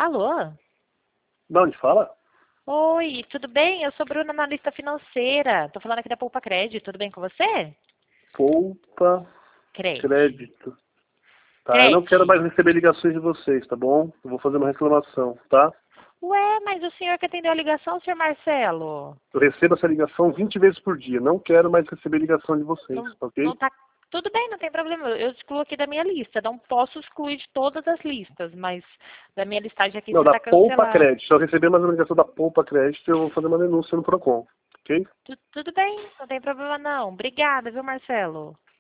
Alô? De onde fala? Oi, tudo bem? Eu sou Bruna, analista financeira. Tô falando aqui da Poupa Crédito. Tudo bem com você? Poupa Crédito. Crédito. Tá, eu não quero Crédito. mais receber ligações de vocês, tá bom? Eu vou fazer uma reclamação, tá? Ué, mas o senhor que atendeu a ligação, senhor Marcelo? Eu recebo essa ligação 20 vezes por dia. Não quero mais receber ligação de vocês, Não ok? tá... Tudo bem, não tem problema. Eu excluo aqui da minha lista. Não posso excluir de todas as listas, mas da minha listagem aqui Não, você da tá Poupa cancelado. Crédito. Se eu receber mais uma ligação da Poupa Crédito, eu vou fazer uma denúncia no Procon, ok? Tudo bem, não tem problema não. Obrigada, viu, Marcelo?